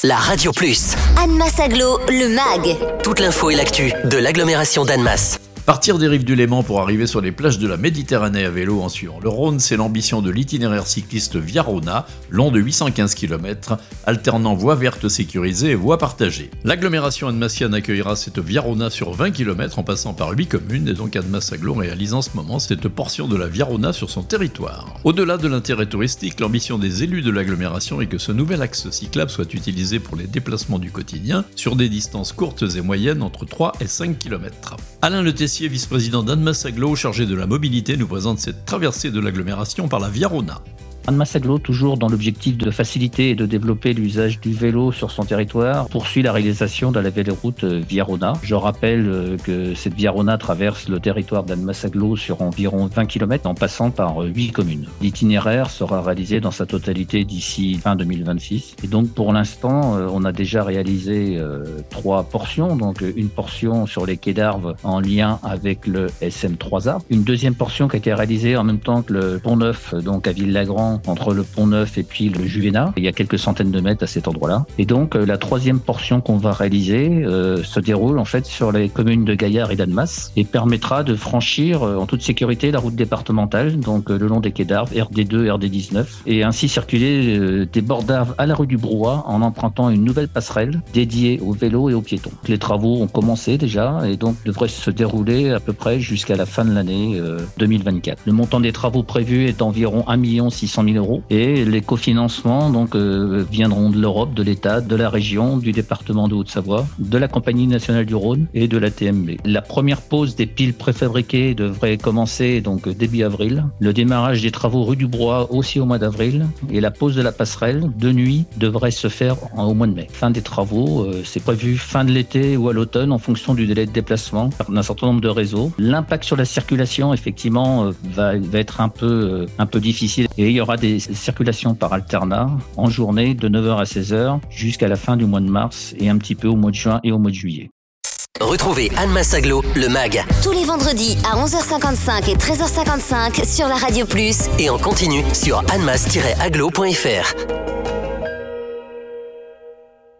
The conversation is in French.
la Radio Plus. Annemasse Agglo, le MAG. Toute l'info et l'actu de l'agglomération d'Annemasse. Partir des rives du Léman pour arriver sur les plages de la Méditerranée à vélo en suivant le Rhône, c'est l'ambition de l'itinéraire cycliste Via Rhôna, long de 815 km, alternant voies vertes sécurisées et voies partagées. L'agglomération annemassienne accueillera cette Via Rhôna sur 20 km en passant par 8 communes et donc Annemasse Agglo réalise en ce moment cette portion de la Via Rhôna sur son territoire. Au-delà de l'intérêt touristique, l'ambition des élus de l'agglomération est que ce nouvel axe cyclable soit utilisé pour les déplacements du quotidien sur des distances courtes et moyennes entre 3 et 5 km. Alain Le Tessier, vice-président d'Annemasse Agglo, chargé de la mobilité, nous présente cette traversée de l'agglomération par la Via Rhôna. Annemasse Agglo, toujours dans l'objectif de faciliter et de développer l'usage du vélo sur son territoire, poursuit la réalisation de la véloroute Via Rhôna. Je rappelle que cette Via Rhôna traverse le territoire d'Annemasse Agglo sur environ 20 km en passant par 8 communes. L'itinéraire sera réalisé dans sa totalité d'ici fin 2026. Et donc pour l'instant, on a déjà réalisé 3 portions. Donc une portion sur les quais d'Arves en lien avec le SM3A. Une deuxième portion qui a été réalisée en même temps que le Pont Neuf, donc à Ville-Lagrand, entre le Pont Neuf et puis le Juvénat. Il y a quelques centaines de mètres à cet endroit-là. Et donc, la troisième portion qu'on va réaliser se déroule en fait sur les communes de Gaillard et d'Annemasse et permettra de franchir en toute sécurité la route départementale, donc le long des quais d'Arves, RD2, RD19, et ainsi circuler des bords d'Arves à la rue du Brouat en empruntant une nouvelle passerelle dédiée aux vélos et aux piétons. Les travaux ont commencé déjà et donc devraient se dérouler à peu près jusqu'à la fin de l'année 2024. Le montant des travaux prévus est d'environ 1 600 000 € et les cofinancements donc viendront de l'Europe, de l'État, de la région, du département de Haute-Savoie, de la Compagnie nationale du Rhône et de la TMB. La première pose des piles préfabriquées devrait commencer donc début avril. Le démarrage des travaux rue du Brouat aussi au mois d'avril et la pose de la passerelle de nuit devrait se faire au mois de mai. Fin des travaux, c'est prévu fin de l'été ou à l'automne en fonction du délai de déplacement d'un certain nombre de réseaux. L'impact sur la circulation effectivement va être un peu difficile et il y aura des circulations par alternat en journée de 9h à 16h jusqu'à la fin du mois de mars et un petit peu au mois de juin et au mois de juillet. Retrouvez Annemasse Agglo, le MAG. Tous les vendredis à 11h55 et 13h55 sur la Radio Plus. Et en continu sur annemasse-agglo.fr.